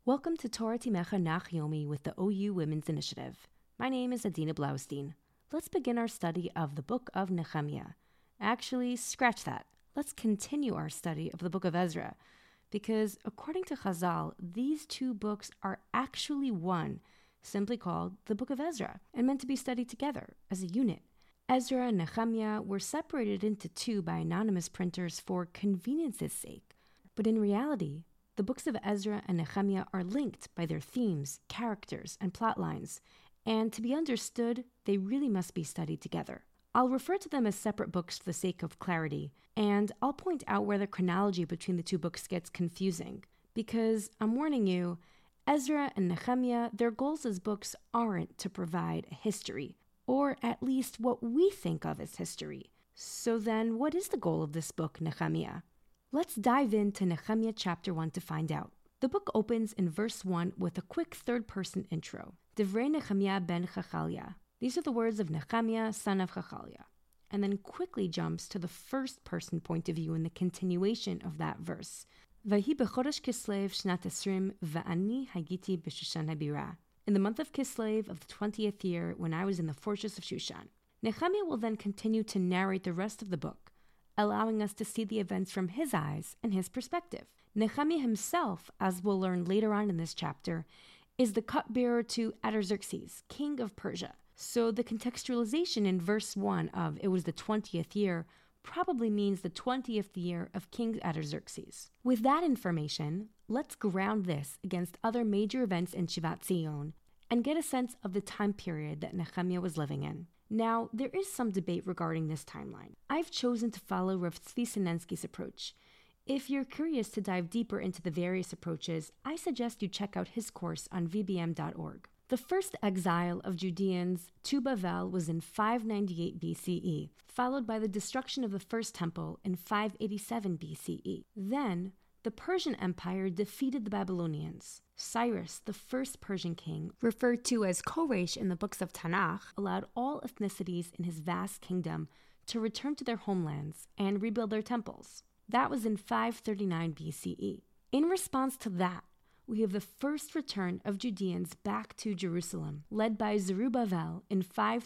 Welcome to Torah Timecha Nach Yomi with the OU Women's Initiative. My name is Adina Blaustein. Let's begin our study of the book of Nehemiah. Actually, scratch that. Let's continue our study of the book of Ezra, because according to Chazal, these two books are actually one, simply called the book of Ezra, and meant to be studied together as a unit. Ezra and Nehemiah were separated into two by anonymous printers for convenience's sake, but in reality, the books of Ezra and Nehemiah are linked by their themes, characters, and plot lines, and to be understood, they really must be studied together. I'll refer to them as separate books for the sake of clarity, and I'll point out where the chronology between the two books gets confusing, because I'm warning you, Ezra and Nehemiah, their goals as books aren't to provide a history, or at least what we think of as history. So then, what is the goal of this book, Nehemiah? Let's dive into Nehemiah chapter 1 to find out. The book opens in verse 1 with a quick third-person intro. Divrei Nehemiah ben Chachaliah. These are the words of Nehemiah, son of Chachaliah. And then quickly jumps to the first-person point of view in the continuation of that verse. Vahi bechodesh Kislev shnat esrim va'ani hagiti b'Shushan habira. In the month of Kislev of the 20th year, when I was in the fortress of Shushan. Nehemiah will then continue to narrate the rest of the book, allowing us to see the events from his eyes and his perspective. Nehemiah himself, as we'll learn later on in this chapter, is the cupbearer to Artaxerxes, king of Persia. So the contextualization in verse 1 of it was the 20th year probably means the 20th year of King Artaxerxes. With that information, let's ground this against other major events in Shivat Zion and get a sense of the time period that Nehemiah was living in. Now, there is some debate regarding this timeline. I've chosen to follow Rav Tzvi Sinensky's approach. If you're curious to dive deeper into the various approaches, I suggest you check out his course on vbm.org. The first exile of Judeans to Bavel was in 598 BCE, followed by the destruction of the first temple in 587 BCE. Then, the Persian Empire defeated the Babylonians. Cyrus, the first Persian king, referred to as Koresh in the books of Tanakh, allowed all ethnicities in his vast kingdom to return to their homelands and rebuild their temples. That was in 539 BCE. In response to that, we have the first return of Judeans back to Jerusalem, led by Zerubbabel in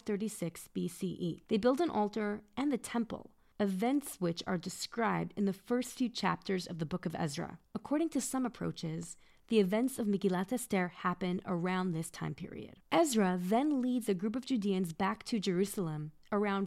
536 BCE. They built an altar and the temple, events which are described in the first few chapters of the book of Ezra. According to some approaches, the events of Megillat Esther happen around this time period. Ezra then leads a group of Judeans back to Jerusalem around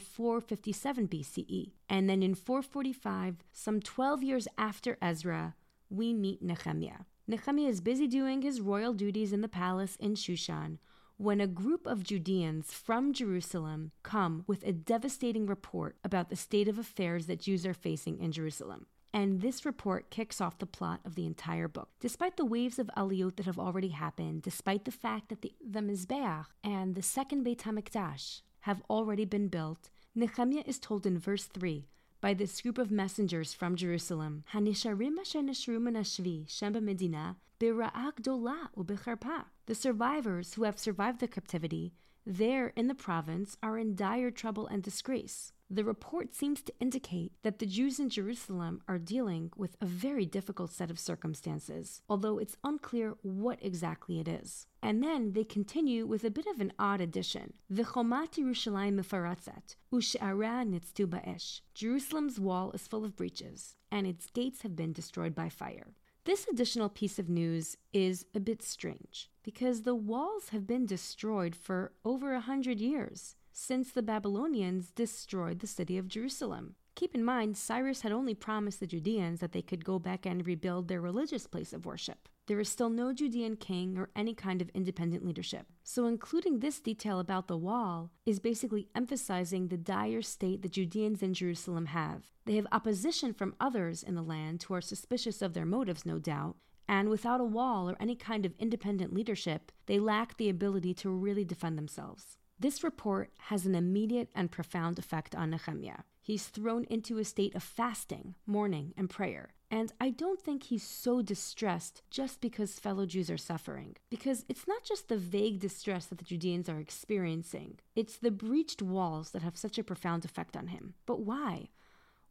457 BCE. And then in 445, some 12 years after Ezra, we meet Nehemiah. Nehemiah is busy doing his royal duties in the palace in Shushan when a group of Judeans from Jerusalem come with a devastating report about the state of affairs that Jews are facing in Jerusalem. And this report kicks off the plot of the entire book. Despite the waves of aliyot that have already happened, despite the fact that the Mizbeach and the second Beit HaMikdash have already been built, Nehemiah is told in verse 3 by this group of messengers from Jerusalem, Hanisharim asher nishru min hashvi shem b'medina b'ra'ah gdola u'b'charpa. The survivors who have survived the captivity there in the province are in dire trouble and disgrace. The report seems to indicate that the Jews in Jerusalem are dealing with a very difficult set of circumstances, although it's unclear what exactly it is. And then they continue with a bit of an odd addition. V'chomat Yerushalayim mefaratzat, u'she'ara nitztu ba'esh. Jerusalem's wall is full of breaches, and its gates have been destroyed by fire. This additional piece of news is a bit strange, because the walls have been destroyed for over 100 years, since the Babylonians destroyed the city of Jerusalem. Keep in mind, Cyrus had only promised the Judeans that they could go back and rebuild their religious place of worship. There is still no Judean king or any kind of independent leadership. So including this detail about the wall is basically emphasizing the dire state the Judeans in Jerusalem have. They have opposition from others in the land who are suspicious of their motives, no doubt, and without a wall or any kind of independent leadership, they lack the ability to really defend themselves. This report has an immediate and profound effect on Nehemiah. He's thrown into a state of fasting, mourning, and prayer. And I don't think he's so distressed just because fellow Jews are suffering. Because it's not just the vague distress that the Judeans are experiencing. It's the breached walls that have such a profound effect on him. But why?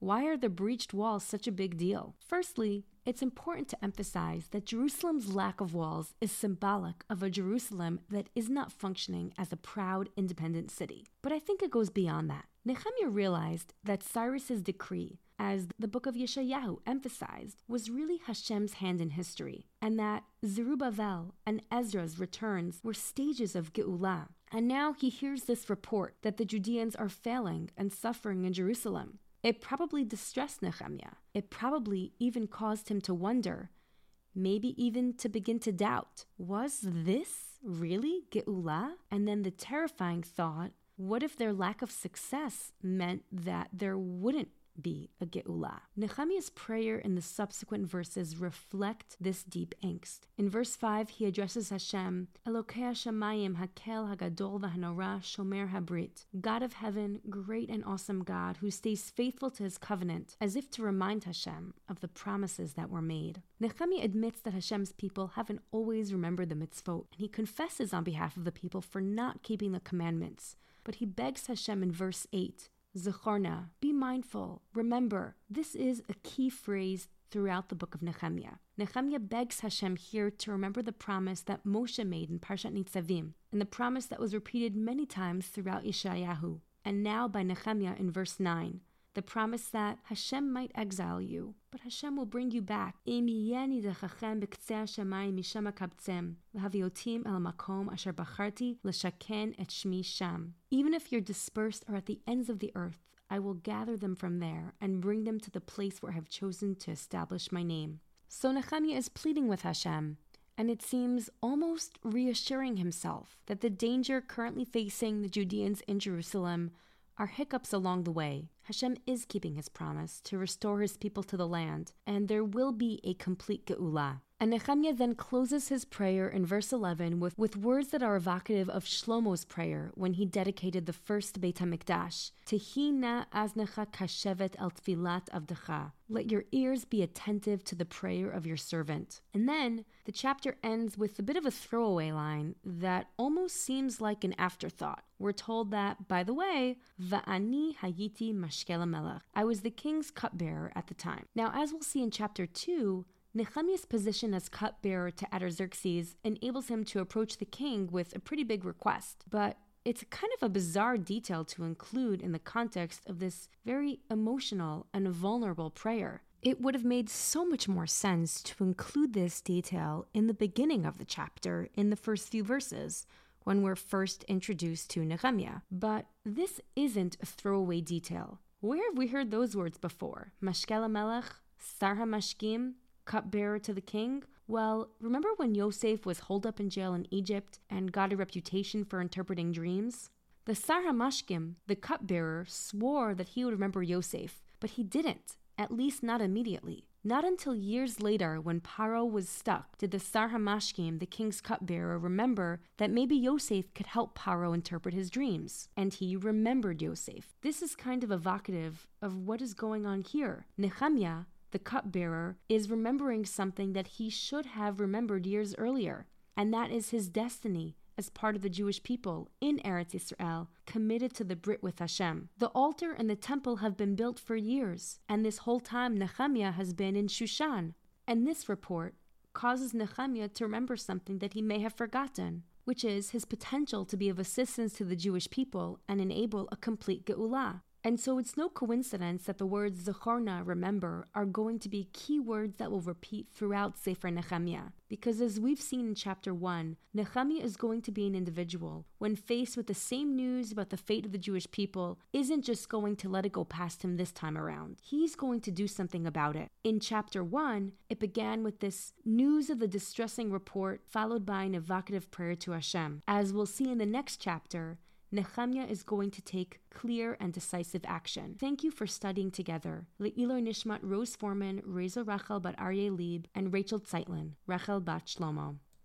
Why are the breached walls such a big deal? Firstly, it's important to emphasize that Jerusalem's lack of walls is symbolic of a Jerusalem that is not functioning as a proud, independent city. But I think it goes beyond that. Nehemiah realized that Cyrus's decree, as the book of Yeshayahu emphasized, was really Hashem's hand in history, and that Zerubbabel and Ezra's returns were stages of Geulah. And now he hears this report that the Judeans are failing and suffering in Jerusalem. It probably distressed Nehemiah. It probably even caused him to wonder, maybe even to begin to doubt, was this really Geulah? And then the terrifying thought, what if their lack of success meant that there wouldn't be a Geulah? Nehemiah's prayer in the subsequent verses reflect this deep angst. In verse 5, he addresses Hashem, Elokei Hashemayim hakel hagadol v'hanora shomer habrit, God of heaven, great and awesome God, who stays faithful to his covenant, as if to remind Hashem of the promises that were made. Nehemiah admits that Hashem's people haven't always remembered the mitzvot, and he confesses on behalf of the people for not keeping the commandments. But he begs Hashem in verse 8, Zechorna, be mindful, remember. This is a key phrase throughout the book of Nehemiah. Nehemiah begs Hashem here to remember the promise that Moshe made in Parshat Nitzavim, and the promise that was repeated many times throughout Yeshayahu, and now by Nehemiah in verse 9, the promise that Hashem might exile you, but Hashem will bring you back. Even if you're dispersed or at the ends of the earth, I will gather them from there and bring them to the place where I have chosen to establish my name. So Nehemiah is pleading with Hashem, and it seems almost reassuring himself that the danger currently facing the Judeans in Jerusalem are hiccups along the way. Hashem is keeping his promise to restore his people to the land, and there will be a complete Geulah. And Nehemiah then closes his prayer in verse 11 with words that are evocative of Shlomo's prayer when he dedicated the first Beit HaMikdash. Tehi na aznecha kashevet el tfilat avdecha. Let your ears be attentive to the prayer of your servant. And then the chapter ends with a bit of a throwaway line that almost seems like an afterthought. We're told that, by the way, Va'ani hayiti mashkel hamelech. I was the king's cupbearer at the time. Now, as we'll see in chapter 2, Nehemiah's position as cupbearer to Artaxerxes enables him to approach the king with a pretty big request. But it's kind of a bizarre detail to include in the context of this very emotional and vulnerable prayer. It would have made so much more sense to include this detail in the beginning of the chapter, in the first few verses, when we're first introduced to Nehemiah. But this isn't a throwaway detail. Where have we heard those words before? Mashkel hamelech, Sar HaMashkim, cupbearer to the king? Well, remember when Yosef was holed up in jail in Egypt and got a reputation for interpreting dreams? The Sar HaMashkim, the cupbearer, swore that he would remember Yosef, but he didn't, at least not immediately. Not until years later, when Paro was stuck, did the Sar HaMashkim, the king's cupbearer, remember that maybe Yosef could help Paro interpret his dreams. And he remembered Yosef. This is kind of evocative of what is going on here. Nehemiah, the cupbearer, is remembering something that he should have remembered years earlier, and that is his destiny as part of the Jewish people in Eretz Yisrael, committed to the Brit with Hashem. The altar and the temple have been built for years, and this whole time Nehemiah has been in Shushan. And this report causes Nehemiah to remember something that he may have forgotten, which is his potential to be of assistance to the Jewish people and enable a complete Geulah. And so it's no coincidence that the words Zechorna, remember, are going to be key words that will repeat throughout Sefer Nehemiah. Because as we've seen in chapter 1, Nehemiah is going to be an individual, when faced with the same news about the fate of the Jewish people, isn't just going to let it go past him this time around. He's going to do something about it. In chapter 1, it began with this news of the distressing report, followed by an evocative prayer to Hashem. As we'll see in the next chapter, Nehemiah is going to take clear and decisive action. Thank you for studying together. Le'iloi Nishmat Rose Foreman, Reza Rachel Bat Aryeh Lieb, and Rachel Zeitlin, Rachel Bat Shlomo.